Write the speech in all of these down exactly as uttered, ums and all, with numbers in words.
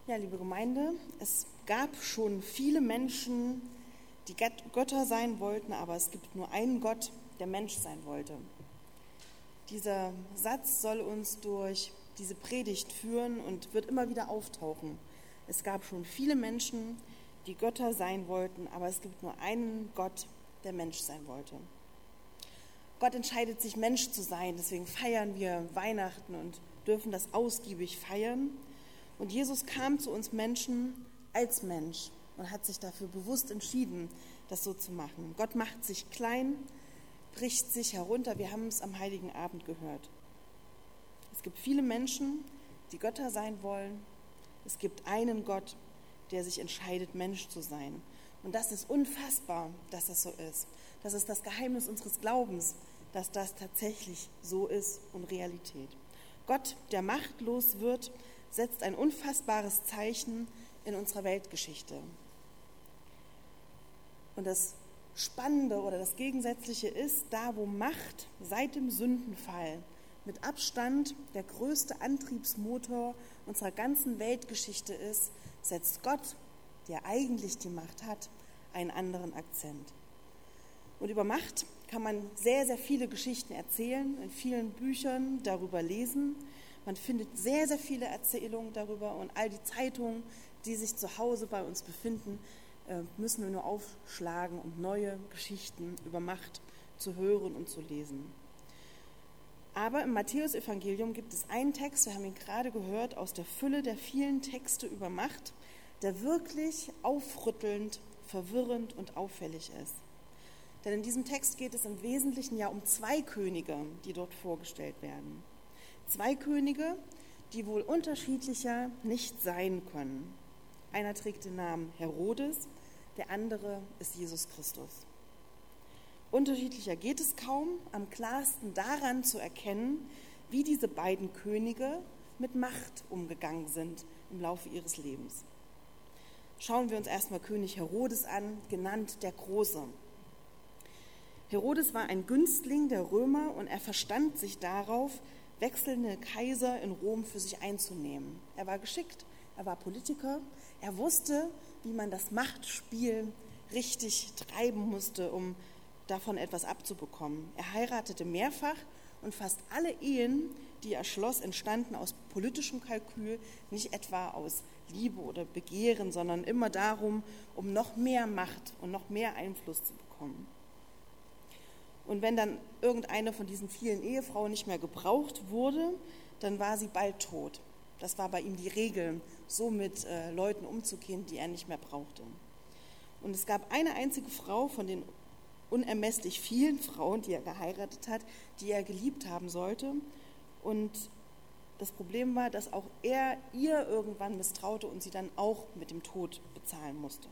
Ja, liebe Gemeinde, es gab schon viele Menschen, die Götter sein wollten, aber es gibt nur einen Gott, der Mensch sein wollte. Dieser Satz soll uns durch diese Predigt führen und wird immer wieder auftauchen. Es gab schon viele Menschen, die Götter sein wollten, aber es gibt nur einen Gott, der Mensch sein wollte. Gott entscheidet sich, Mensch zu sein, deswegen feiern wir Weihnachten und dürfen das ausgiebig feiern. Und Jesus kam zu uns Menschen als Mensch und hat sich dafür bewusst entschieden, das so zu machen. Gott macht sich klein, bricht sich herunter. Wir haben es am Heiligen Abend gehört. Es gibt viele Menschen, die Götter sein wollen. Es gibt einen Gott, der sich entscheidet, Mensch zu sein. Und das ist unfassbar, dass das so ist. Das ist das Geheimnis unseres Glaubens, dass das tatsächlich so ist und Realität. Gott, der machtlos wird, setzt ein unfassbares Zeichen in unserer Weltgeschichte. Und das Spannende oder das Gegensätzliche ist, da wo Macht seit dem Sündenfall mit Abstand der größte Antriebsmotor unserer ganzen Weltgeschichte ist, setzt Gott, der eigentlich die Macht hat, einen anderen Akzent. Und über Macht kann man sehr, sehr viele Geschichten erzählen, in vielen Büchern darüber lesen. Man findet sehr, sehr viele Erzählungen darüber und all die Zeitungen, die sich zu Hause bei uns befinden, müssen wir nur aufschlagen, um neue Geschichten über Macht zu hören und zu lesen. Aber im Matthäusevangelium gibt es einen Text, wir haben ihn gerade gehört, aus der Fülle der vielen Texte über Macht, der wirklich aufrüttelnd, verwirrend und auffällig ist. Denn in diesem Text geht es im Wesentlichen ja um zwei Könige, die dort vorgestellt werden. Zwei Könige, die wohl unterschiedlicher nicht sein können. Einer trägt den Namen Herodes, der andere ist Jesus Christus. Unterschiedlicher geht es kaum, am klarsten daran zu erkennen, wie diese beiden Könige mit Macht umgegangen sind im Laufe ihres Lebens. Schauen wir uns erstmal König Herodes an, genannt der Große. Herodes war ein Günstling der Römer und er verstand sich darauf, wechselnde Kaiser in Rom für sich einzunehmen. Er war geschickt, er war Politiker, er wusste, wie man das Machtspiel richtig treiben musste, um davon etwas abzubekommen. Er heiratete mehrfach und fast alle Ehen, die er schloss, entstanden aus politischem Kalkül, nicht etwa aus Liebe oder Begehren, sondern immer darum, um noch mehr Macht und noch mehr Einfluss zu bekommen. Und wenn dann irgendeine von diesen vielen Ehefrauen nicht mehr gebraucht wurde, dann war sie bald tot. Das war bei ihm die Regel, so mit äh, Leuten umzugehen, die er nicht mehr brauchte. Und es gab eine einzige Frau von den unermesslich vielen Frauen, die er geheiratet hat, die er geliebt haben sollte. Und das Problem war, dass auch er ihr irgendwann misstraute und sie dann auch mit dem Tod bezahlen musste.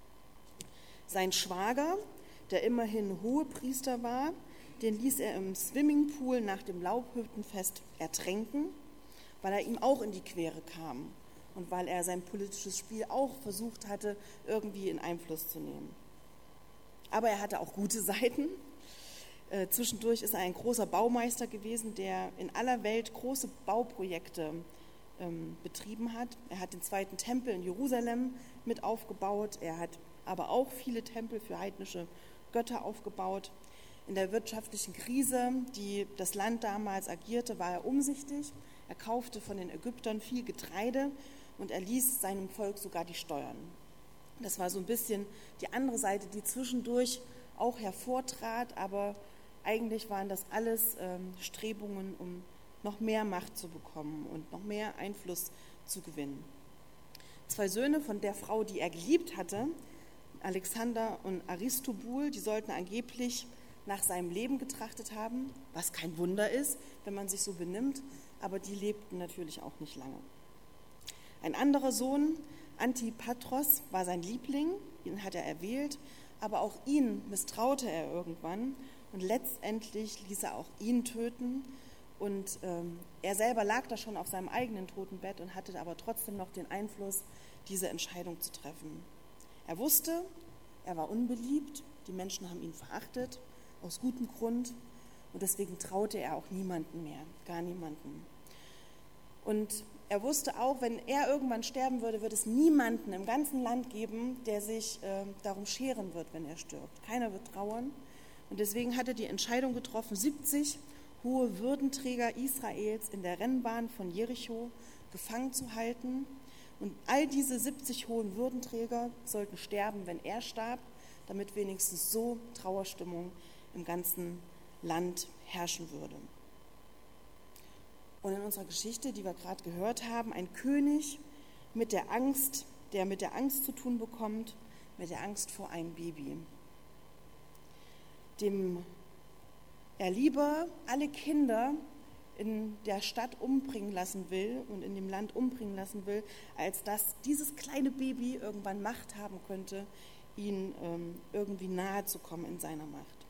Sein Schwager, der immerhin Hohepriester war, den ließ er im Swimmingpool nach dem Laubhüttenfest ertränken, weil er ihm auch in die Quere kam und weil er sein politisches Spiel auch versucht hatte, irgendwie in Einfluss zu nehmen. Aber er hatte auch gute Seiten. Äh, zwischendurch ist er ein großer Baumeister gewesen, der in aller Welt große Bauprojekte ähm, betrieben hat. Er hat den zweiten Tempel in Jerusalem mit aufgebaut. Er hat aber auch viele Tempel für heidnische Götter aufgebaut. In der wirtschaftlichen Krise, die das Land damals agierte, war er umsichtig. Er kaufte von den Ägyptern viel Getreide und er ließ seinem Volk sogar die Steuern. Das war so ein bisschen die andere Seite, die zwischendurch auch hervortrat, aber eigentlich waren das alles ähm, Strebungen, um noch mehr Macht zu bekommen und noch mehr Einfluss zu gewinnen. Zwei Söhne von der Frau, die er geliebt hatte, Alexander und Aristobul, die sollten angeblich nach seinem Leben getrachtet haben, was kein Wunder ist, wenn man sich so benimmt, aber die lebten natürlich auch nicht lange. Ein anderer Sohn, Antipatros, war sein Liebling, ihn hat er erwählt, aber auch ihn misstraute er irgendwann und letztendlich ließ er auch ihn töten und ähm, er selber lag da schon auf seinem eigenen Totenbett und hatte aber trotzdem noch den Einfluss, diese Entscheidung zu treffen. Er wusste, er war unbeliebt, die Menschen haben ihn verachtet, aus gutem Grund, und deswegen traute er auch niemanden mehr, gar niemanden. Und er wusste auch, wenn er irgendwann sterben würde, wird es niemanden im ganzen Land geben, der sich äh, darum scheren wird, wenn er stirbt. Keiner wird trauern. Und deswegen hat er die Entscheidung getroffen, siebzig hohe Würdenträger Israels in der Rennbahn von Jericho gefangen zu halten. Und all diese siebzig hohen Würdenträger sollten sterben, wenn er starb, damit wenigstens so Trauerstimmung im ganzen Land herrschen würde. Und in unserer Geschichte, die wir gerade gehört haben, ein König mit der Angst, der mit der Angst zu tun bekommt, mit der Angst vor einem Baby, dem er lieber alle Kinder in der Stadt umbringen lassen will und in dem Land umbringen lassen will, als dass dieses kleine Baby irgendwann Macht haben könnte, ihn ähm, irgendwie nahe zu kommen in seiner Macht.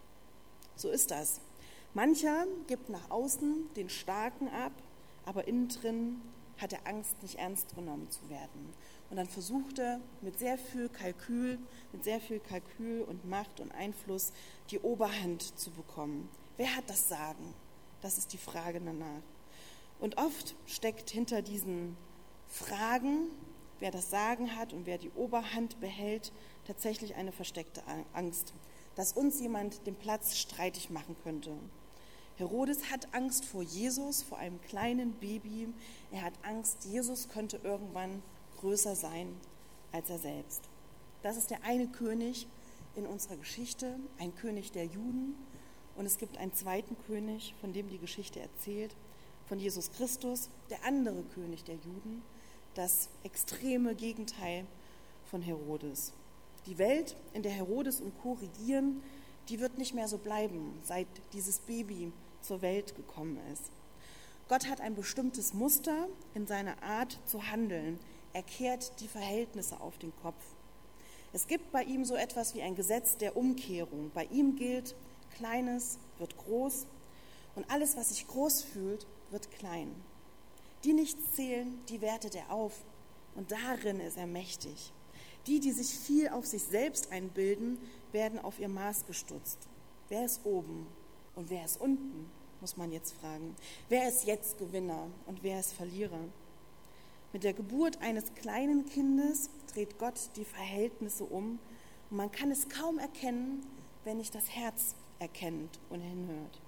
So ist das. Mancher gibt nach außen den Starken ab, aber innen drin hat er Angst, nicht ernst genommen zu werden. Und dann versucht er mit sehr viel Kalkül, mit sehr viel Kalkül und Macht und Einfluss die Oberhand zu bekommen. Wer hat das Sagen? Das ist die Frage danach. Und oft steckt hinter diesen Fragen, wer das Sagen hat und wer die Oberhand behält, tatsächlich eine versteckte Angst, dass uns jemand den Platz streitig machen könnte. Herodes hat Angst vor Jesus, vor einem kleinen Baby. Er hat Angst, Jesus könnte irgendwann größer sein als er selbst. Das ist der eine König in unserer Geschichte, ein König der Juden. Und es gibt einen zweiten König, von dem die Geschichte erzählt, von Jesus Christus, der andere König der Juden, das extreme Gegenteil von Herodes. Die Welt, in der Herodes und Co. regieren, die wird nicht mehr so bleiben, seit dieses Baby zur Welt gekommen ist. Gott hat ein bestimmtes Muster in seiner Art zu handeln. Er kehrt die Verhältnisse auf den Kopf. Es gibt bei ihm so etwas wie ein Gesetz der Umkehrung. Bei ihm gilt, Kleines wird groß und alles, was sich groß fühlt, wird klein. Die nichts zählen, die wertet er auf und darin ist er mächtig. Die, die sich viel auf sich selbst einbilden, werden auf ihr Maß gestutzt. Wer ist oben und wer ist unten, muss man jetzt fragen. Wer ist jetzt Gewinner und wer ist Verlierer? Mit der Geburt eines kleinen Kindes dreht Gott die Verhältnisse um und man kann es kaum erkennen, wenn nicht das Herz erkennt und hinhört.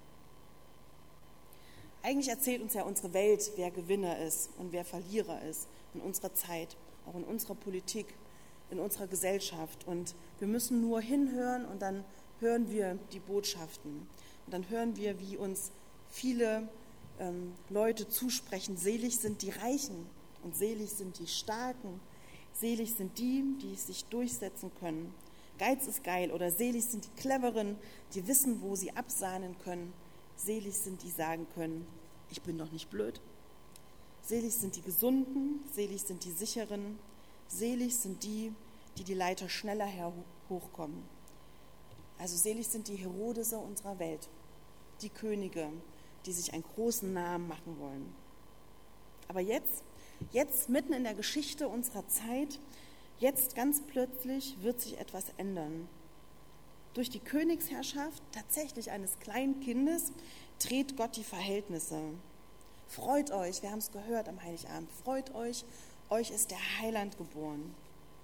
Eigentlich erzählt uns ja unsere Welt, wer Gewinner ist und wer Verlierer ist in unserer Zeit, auch in unserer Politik, in unserer Gesellschaft. Und wir müssen nur hinhören und dann hören wir die Botschaften. Und dann hören wir, wie uns viele ähm, Leute zusprechen, selig sind die Reichen und selig sind die Starken, selig sind die, die sich durchsetzen können. Geiz ist geil oder selig sind die Cleveren, die wissen, wo sie absahnen können. Selig sind die sagen können, ich bin doch nicht blöd. Selig sind die Gesunden, selig sind die Sicheren, selig sind die, die die Leiter schneller hochkommen. Also selig sind die Herodese unserer Welt, die Könige, die sich einen großen Namen machen wollen. Aber jetzt, jetzt mitten in der Geschichte unserer Zeit, jetzt ganz plötzlich wird sich etwas ändern. Durch die Königsherrschaft tatsächlich eines kleinen Kindes dreht Gott die Verhältnisse. Freut euch, wir haben es gehört am Heiligabend, freut euch, euch ist der Heiland geboren.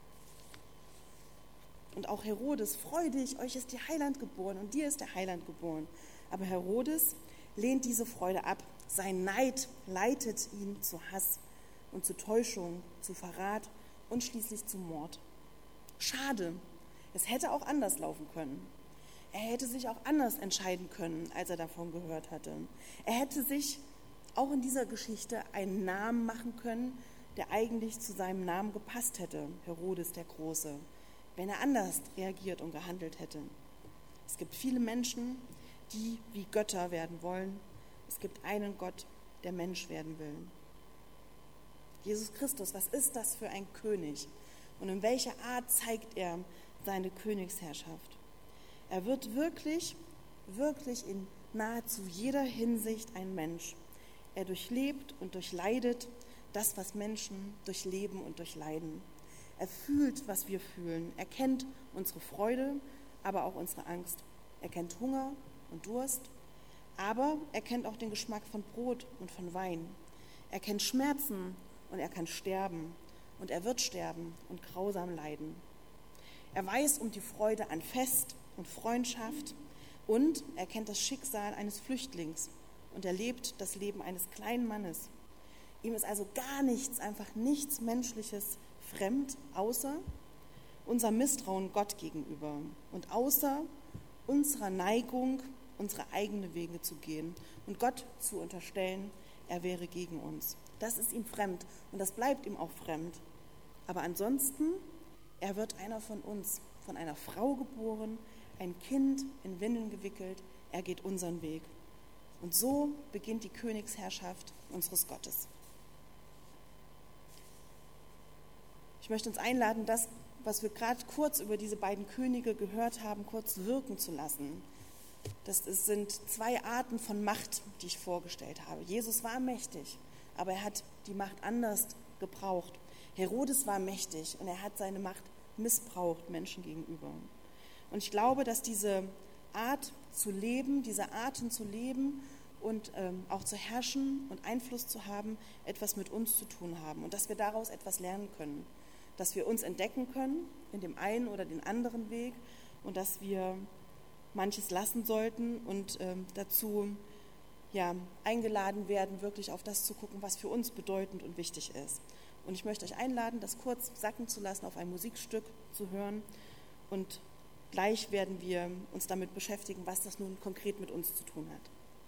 Und auch Herodes, freu dich, euch ist der Heiland geboren und dir ist der Heiland geboren. Aber Herodes lehnt diese Freude ab. Sein Neid leitet ihn zu Hass und zu Täuschung, zu Verrat und schließlich zum Mord. Schade, es hätte auch anders laufen können. Er hätte sich auch anders entscheiden können, als er davon gehört hatte. Er hätte sich auch in dieser Geschichte einen Namen machen können, der eigentlich zu seinem Namen gepasst hätte, Herodes der Große, wenn er anders reagiert und gehandelt hätte. Es gibt viele Menschen, die wie Götter werden wollen. Es gibt einen Gott, der Mensch werden will. Jesus Christus, was ist das für ein König? Und in welcher Art zeigt er seine Königsherrschaft? Er wird wirklich, wirklich in nahezu jeder Hinsicht ein Mensch. Er durchlebt und durchleidet das, was Menschen durchleben und durchleiden. Er fühlt, was wir fühlen. Er kennt unsere Freude, aber auch unsere Angst. Er kennt Hunger und Durst, aber er kennt auch den Geschmack von Brot und von Wein. Er kennt Schmerzen und er kann sterben. Und er wird sterben und grausam leiden. Er weiß um die Freude an Fest und Freundschaft und er kennt das Schicksal eines Flüchtlings und er lebt das Leben eines kleinen Mannes. Ihm ist also gar nichts, einfach nichts Menschliches fremd, außer unser Misstrauen Gott gegenüber und außer unserer Neigung, unsere eigenen Wege zu gehen und Gott zu unterstellen, er wäre gegen uns. Das ist ihm fremd und das bleibt ihm auch fremd. Aber ansonsten, er wird einer von uns, von einer Frau geboren, ein Kind in Windeln gewickelt, er geht unseren Weg. Und so beginnt die Königsherrschaft unseres Gottes. Ich möchte uns einladen, das, was wir gerade kurz über diese beiden Könige gehört haben, kurz wirken zu lassen. Das sind zwei Arten von Macht, die ich vorgestellt habe. Jesus war mächtig, aber er hat die Macht anders gebraucht. Herodes war mächtig und er hat seine Macht missbraucht Menschen gegenüber. Und ich glaube, dass diese Art zu leben, diese Arten zu leben und ähm, auch zu herrschen und Einfluss zu haben, etwas mit uns zu tun haben und dass wir daraus etwas lernen können, dass wir uns entdecken können in dem einen oder den anderen Weg und dass wir manches lassen sollten und ähm, dazu ja, eingeladen werden, wirklich auf das zu gucken, was für uns bedeutend und wichtig ist. Und ich möchte euch einladen, das kurz sacken zu lassen, auf ein Musikstück zu hören. Und gleich werden wir uns damit beschäftigen, was das nun konkret mit uns zu tun hat.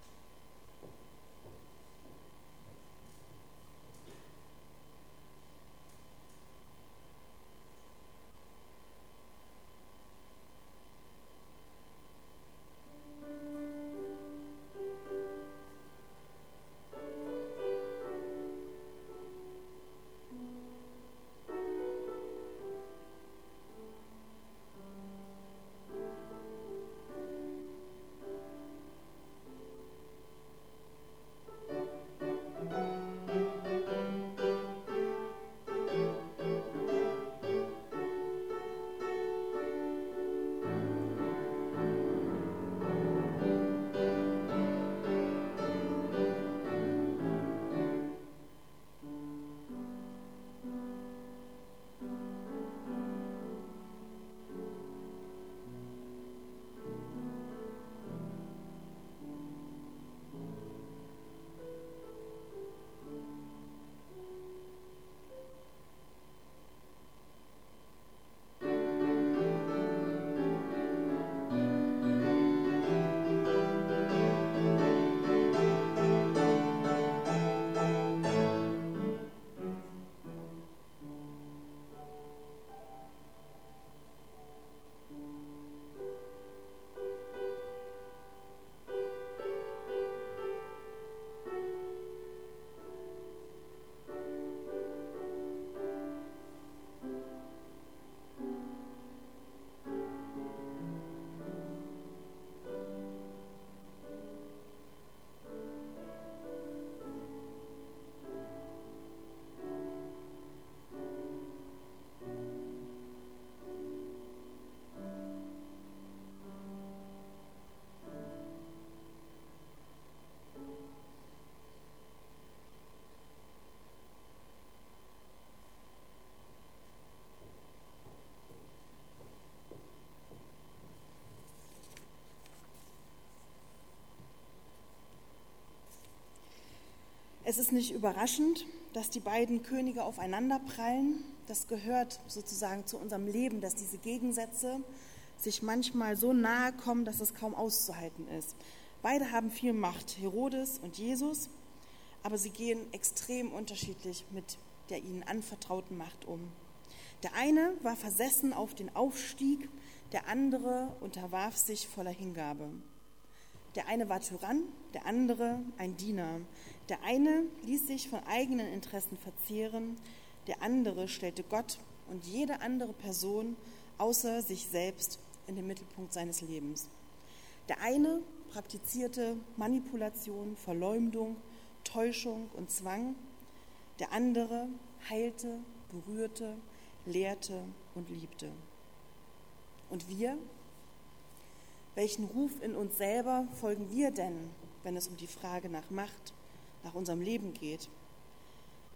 Es ist nicht überraschend, dass die beiden Könige aufeinanderprallen. Das gehört sozusagen zu unserem Leben, dass diese Gegensätze sich manchmal so nahe kommen, dass es kaum auszuhalten ist. Beide haben viel Macht, Herodes und Jesus, aber sie gehen extrem unterschiedlich mit der ihnen anvertrauten Macht um. Der eine war versessen auf den Aufstieg, der andere unterwarf sich voller Hingabe. Der eine war Tyrann, der andere ein Diener. Der eine ließ sich von eigenen Interessen verzehren, der andere stellte Gott und jede andere Person außer sich selbst in den Mittelpunkt seines Lebens. Der eine praktizierte Manipulation, Verleumdung, Täuschung und Zwang. Der andere heilte, berührte, lehrte und liebte. Und wir? Welchen Ruf in uns selber folgen wir denn, wenn es um die Frage nach Macht, nach unserem Leben geht?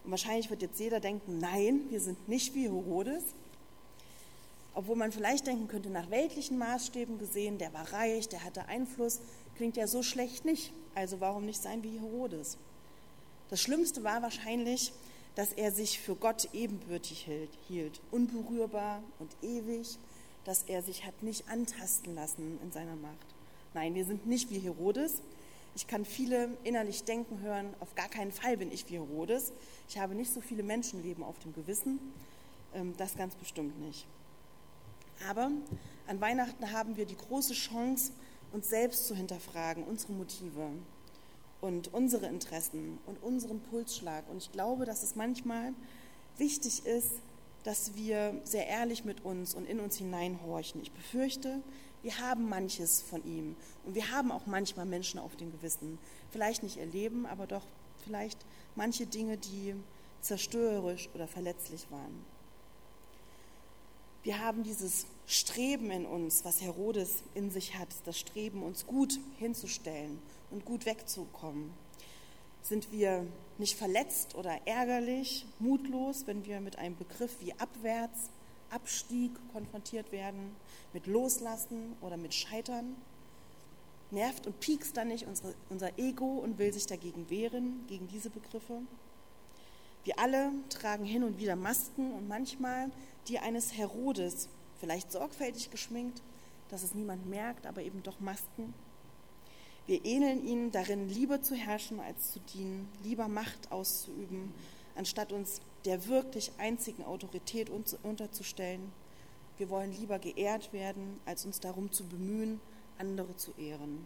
Und wahrscheinlich wird jetzt jeder denken, nein, wir sind nicht wie Herodes. Obwohl man vielleicht denken könnte, nach weltlichen Maßstäben gesehen, der war reich, der hatte Einfluss, klingt ja so schlecht nicht. Also warum nicht sein wie Herodes? Das Schlimmste war wahrscheinlich, dass er sich für Gott ebenbürtig hielt, unberührbar und ewig, dass er sich hat nicht antasten lassen in seiner Macht. Nein, wir sind nicht wie Herodes. Ich kann viele innerlich denken hören, auf gar keinen Fall bin ich wie Herodes. Ich habe nicht so viele Menschenleben auf dem Gewissen, das ganz bestimmt nicht. Aber an Weihnachten haben wir die große Chance, uns selbst zu hinterfragen, unsere Motive und unsere Interessen und unseren Pulsschlag. Und ich glaube, dass es manchmal wichtig ist, dass wir sehr ehrlich mit uns und in uns hineinhorchen. Ich befürchte, wir haben manches von ihm und wir haben auch manchmal Menschen auf dem Gewissen. Vielleicht nicht ihr Leben, aber doch vielleicht manche Dinge, die zerstörerisch oder verletzlich waren. Wir haben dieses Streben in uns, was Herodes in sich hat, das Streben, uns gut hinzustellen und gut wegzukommen. Sind wir nicht verletzt oder ärgerlich, mutlos, wenn wir mit einem Begriff wie Abwärts, Abstieg konfrontiert werden, mit Loslassen oder mit Scheitern? Nervt und piekst dann nicht unsere, unser Ego und will sich dagegen wehren, gegen diese Begriffe? Wir alle tragen hin und wieder Masken und manchmal die eines Herodes, vielleicht sorgfältig geschminkt, dass es niemand merkt, aber eben doch Masken. Wir ähneln ihnen darin, lieber zu herrschen als zu dienen, lieber Macht auszuüben, anstatt uns der wirklich einzigen Autorität unterzustellen. Wir wollen lieber geehrt werden, als uns darum zu bemühen, andere zu ehren.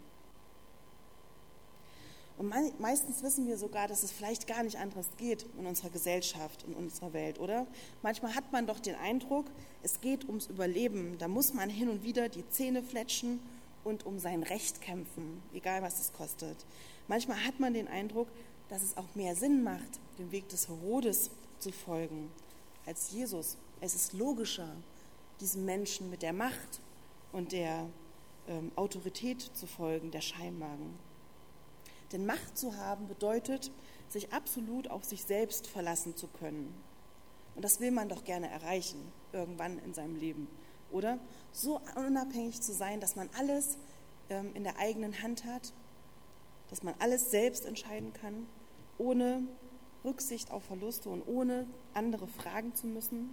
Und meistens wissen wir sogar, dass es vielleicht gar nicht anders geht in unserer Gesellschaft, in unserer Welt, oder? Manchmal hat man doch den Eindruck, es geht ums Überleben. Da muss man hin und wieder die Zähne fletschen und um sein Recht kämpfen, egal was es kostet. Manchmal hat man den Eindruck, dass es auch mehr Sinn macht, dem Weg des Herodes zu folgen, als Jesus. Es ist logischer, diesem Menschen mit der Macht und der ähm, Autorität zu folgen, der scheinbaren. Denn Macht zu haben bedeutet, sich absolut auf sich selbst verlassen zu können. Und das will man doch gerne erreichen, irgendwann in seinem Leben, oder? So unabhängig zu sein, dass man alles ähm, in der eigenen Hand hat, dass man alles selbst entscheiden kann, ohne Rücksicht auf Verluste und ohne andere fragen zu müssen.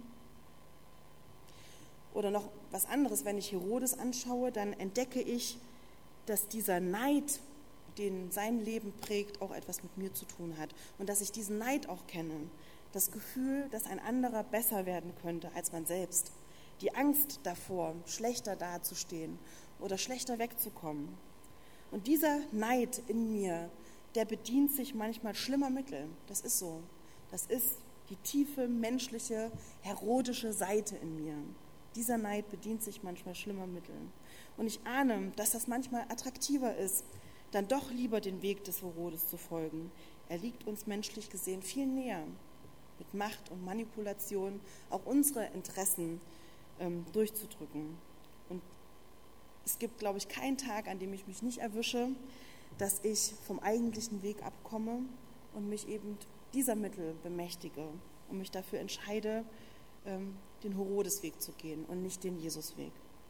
Oder noch was anderes, wenn ich Herodes anschaue, dann entdecke ich, dass dieser Neid, den sein Leben prägt, auch etwas mit mir zu tun hat. Und dass ich diesen Neid auch kenne. Das Gefühl, dass ein anderer besser werden könnte als man selbst. Die Angst davor, schlechter dazustehen oder schlechter wegzukommen. Und dieser Neid in mir, der bedient sich manchmal schlimmer Mittel. Das ist so. Das ist die tiefe, menschliche, herodische Seite in mir. Dieser Neid bedient sich manchmal schlimmer Mittel. Und ich ahne, dass das manchmal attraktiver ist, dann doch lieber den Weg des Herodes zu folgen. Er liegt uns menschlich gesehen viel näher, mit Macht und Manipulation auch unsere Interessen ähm, durchzudrücken. Und es gibt, glaube ich, keinen Tag, an dem ich mich nicht erwische, dass ich vom eigentlichen Weg abkomme und mich eben dieser Mittel bemächtige und mich dafür entscheide, ähm, den Herodesweg zu gehen und nicht den Jesusweg.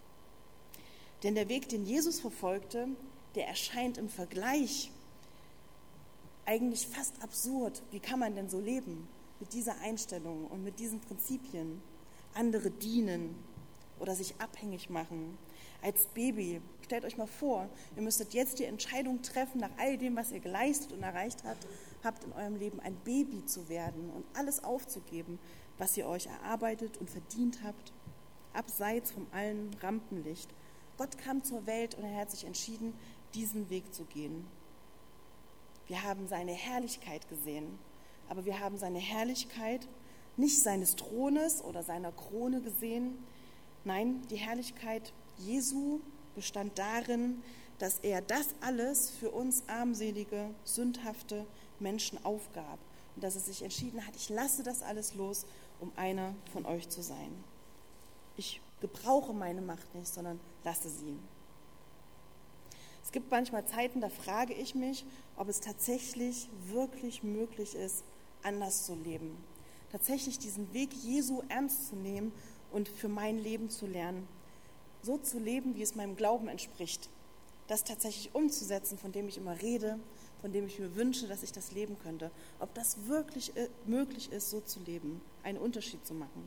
Denn der Weg, den Jesus verfolgte, der erscheint im Vergleich eigentlich fast absurd. Wie kann man denn so leben mit dieser Einstellung und mit diesen Prinzipien? Andere dienen oder sich abhängig machen. Als Baby, stellt euch mal vor, ihr müsstet jetzt die Entscheidung treffen, nach all dem, was ihr geleistet und erreicht habt, habt in eurem Leben ein Baby zu werden und alles aufzugeben, was ihr euch erarbeitet und verdient habt, abseits von allem Rampenlicht. Gott kam zur Welt und er hat sich entschieden, diesen Weg zu gehen. Wir haben seine Herrlichkeit gesehen, aber wir haben seine Herrlichkeit nicht seines Thrones oder seiner Krone gesehen. Nein, die Herrlichkeit Jesu bestand darin, dass er das alles für uns armselige, sündhafte Menschen aufgab und dass er sich entschieden hat, ich lasse das alles los, um einer von euch zu sein. Ich gebrauche meine Macht nicht, sondern lasse sie. Es gibt manchmal Zeiten, da frage ich mich, ob es tatsächlich wirklich möglich ist, anders zu leben. Tatsächlich diesen Weg Jesu ernst zu nehmen und für mein Leben zu lernen, so zu leben, wie es meinem Glauben entspricht. Das tatsächlich umzusetzen, von dem ich immer rede, von dem ich mir wünsche, dass ich das leben könnte. Ob das wirklich möglich ist, so zu leben, einen Unterschied zu machen.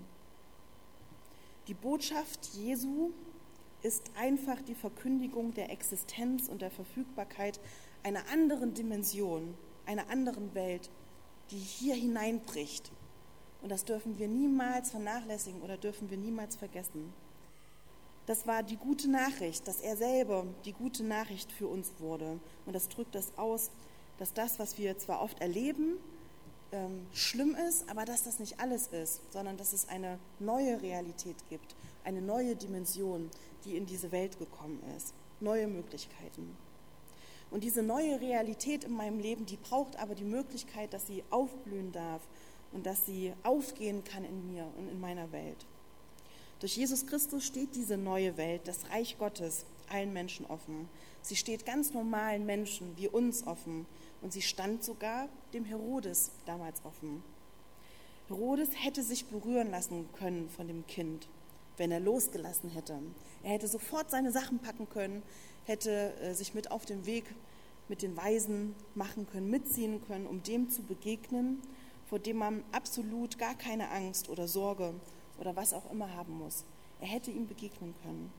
Die Botschaft Jesu ist einfach die Verkündigung der Existenz und der Verfügbarkeit einer anderen Dimension, einer anderen Welt, die hier hineinbricht. Und das dürfen wir niemals vernachlässigen oder dürfen wir niemals vergessen. Das war die gute Nachricht, dass er selber die gute Nachricht für uns wurde. Und das drückt das aus, dass das, was wir zwar oft erleben, ähm, schlimm ist, aber dass das nicht alles ist, sondern dass es eine neue Realität gibt, eine neue Dimension, die in diese Welt gekommen ist, neue Möglichkeiten. Und diese neue Realität in meinem Leben, die braucht aber die Möglichkeit, dass sie aufblühen darf und dass sie aufgehen kann in mir und in meiner Welt. Durch Jesus Christus steht diese neue Welt, das Reich Gottes, allen Menschen offen. Sie steht ganz normalen Menschen wie uns offen und sie stand sogar dem Herodes damals offen. Herodes hätte sich berühren lassen können von dem Kind, wenn er losgelassen hätte. Er hätte sofort seine Sachen packen können, hätte äh, sich mit auf den Weg mit den Weisen machen können, mitziehen können, um dem zu begegnen, vor dem man absolut gar keine Angst oder Sorge oder was auch immer haben muss. Er hätte ihm begegnen können.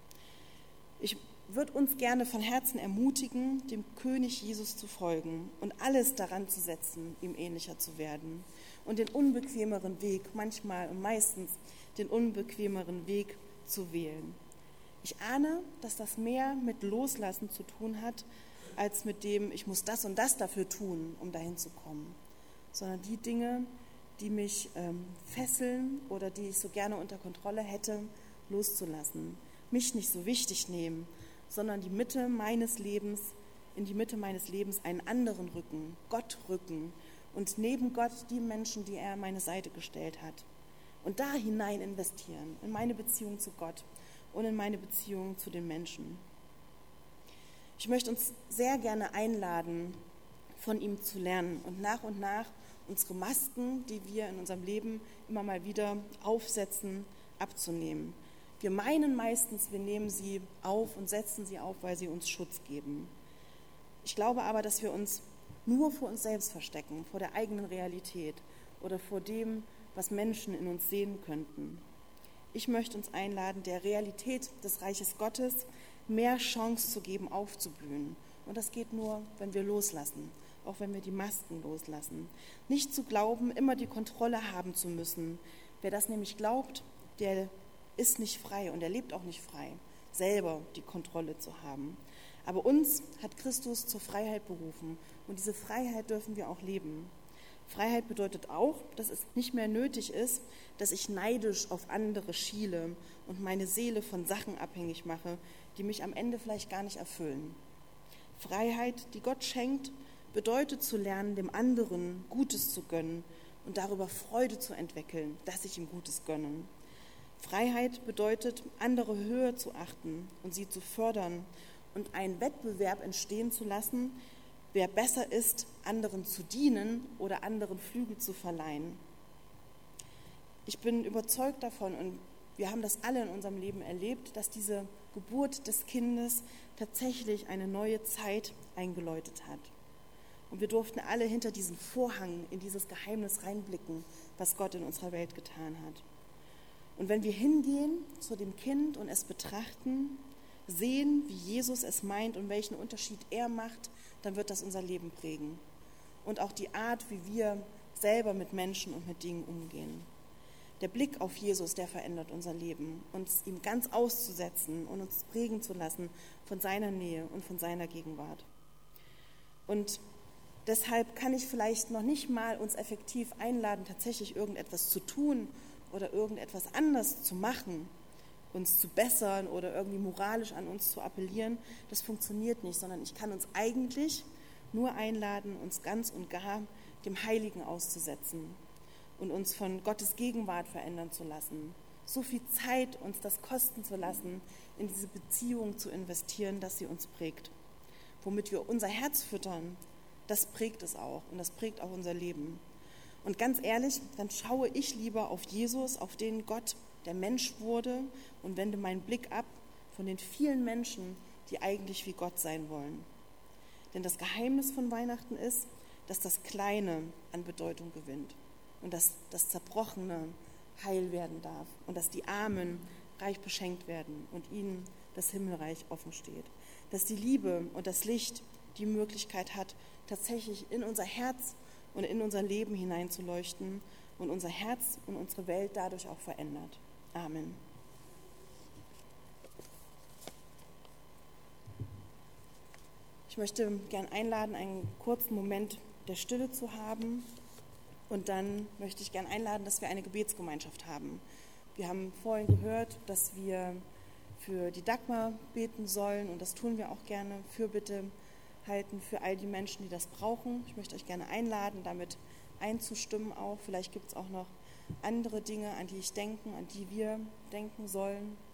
Ich würde uns gerne von Herzen ermutigen, dem König Jesus zu folgen und alles daran zu setzen, ihm ähnlicher zu werden und den unbequemeren Weg, manchmal und meistens den unbequemeren Weg zu wählen. Ich ahne, dass das mehr mit Loslassen zu tun hat, als mit dem, ich muss das und das dafür tun, um dahin zu kommen, sondern die Dinge, die mich ähm, fesseln oder die ich so gerne unter Kontrolle hätte, loszulassen. Mich nicht so wichtig nehmen, sondern die Mitte meines Lebens, in die Mitte meines Lebens einen anderen rücken, Gott rücken und neben Gott die Menschen, die er an meine Seite gestellt hat. Und da hinein investieren, in meine Beziehung zu Gott und in meine Beziehung zu den Menschen. Ich möchte uns sehr gerne einladen, von ihm zu lernen und nach und nach unsere Masken, die wir in unserem Leben immer mal wieder aufsetzen, abzunehmen. Wir meinen meistens, wir nehmen sie auf und setzen sie auf, weil sie uns Schutz geben. Ich glaube aber, dass wir uns nur vor uns selbst verstecken, vor der eigenen Realität oder vor dem, was Menschen in uns sehen könnten. Ich möchte uns einladen, der Realität des Reiches Gottes mehr Chance zu geben, aufzublühen. Und das geht nur, wenn wir loslassen, auch wenn wir die Masken loslassen. Nicht zu glauben, immer die Kontrolle haben zu müssen. Wer das nämlich glaubt, der ist nicht frei und er lebt auch nicht frei, selber die Kontrolle zu haben. Aber uns hat Christus zur Freiheit berufen und diese Freiheit dürfen wir auch leben. Freiheit bedeutet auch, dass es nicht mehr nötig ist, dass ich neidisch auf andere schiele und meine Seele von Sachen abhängig mache, die mich am Ende vielleicht gar nicht erfüllen. Freiheit, die Gott schenkt, bedeutet zu lernen, dem anderen Gutes zu gönnen und darüber Freude zu entwickeln, dass ich ihm Gutes gönne. Freiheit bedeutet, andere höher zu achten und sie zu fördern und einen Wettbewerb entstehen zu lassen, wer besser ist, anderen zu dienen oder anderen Flügel zu verleihen. Ich bin überzeugt davon und wir haben das alle in unserem Leben erlebt, dass diese Geburt des Kindes tatsächlich eine neue Zeit eingeläutet hat. Und wir durften alle hinter diesen Vorhang in dieses Geheimnis reinblicken, was Gott in unserer Welt getan hat. Und wenn wir hingehen zu dem Kind und es betrachten, sehen, wie Jesus es meint und welchen Unterschied er macht, dann wird das unser Leben prägen. Und auch die Art, wie wir selber mit Menschen und mit Dingen umgehen. Der Blick auf Jesus, der verändert unser Leben, uns ihm ganz auszusetzen und uns prägen zu lassen von seiner Nähe und von seiner Gegenwart. Und deshalb kann ich vielleicht noch nicht mal uns effektiv einladen, tatsächlich irgendetwas zu tun oder irgendetwas anders zu machen, uns zu bessern oder irgendwie moralisch an uns zu appellieren. Das funktioniert nicht, sondern ich kann uns eigentlich nur einladen, uns ganz und gar dem Heiligen auszusetzen und uns von Gottes Gegenwart verändern zu lassen. So viel Zeit uns das kosten zu lassen, in diese Beziehung zu investieren, dass sie uns prägt. Womit wir unser Herz füttern, das prägt es auch und das prägt auch unser Leben. Und ganz ehrlich, dann schaue ich lieber auf Jesus, auf den Gott, der Mensch wurde, und wende meinen Blick ab von den vielen Menschen, die eigentlich wie Gott sein wollen. Denn das Geheimnis von Weihnachten ist, dass das Kleine an Bedeutung gewinnt und dass das Zerbrochene heil werden darf und dass die Armen reich beschenkt werden und ihnen das Himmelreich offen steht. Dass die Liebe und das Licht die Möglichkeit hat, tatsächlich in unser Herz und in unser Leben hineinzuleuchten und unser Herz und unsere Welt dadurch auch verändert. Amen. Ich möchte gern einladen, einen kurzen Moment der Stille zu haben, und dann möchte ich gern einladen, dass wir eine Gebetsgemeinschaft haben. Wir haben vorhin gehört, dass wir für die Dagmar beten sollen, und das tun wir auch gerne. Fürbitte halten für all die Menschen, die das brauchen. Ich möchte euch gerne einladen, damit einzustimmen auch. Vielleicht gibt es auch noch andere Dinge, an die ich denken, an die wir denken sollen.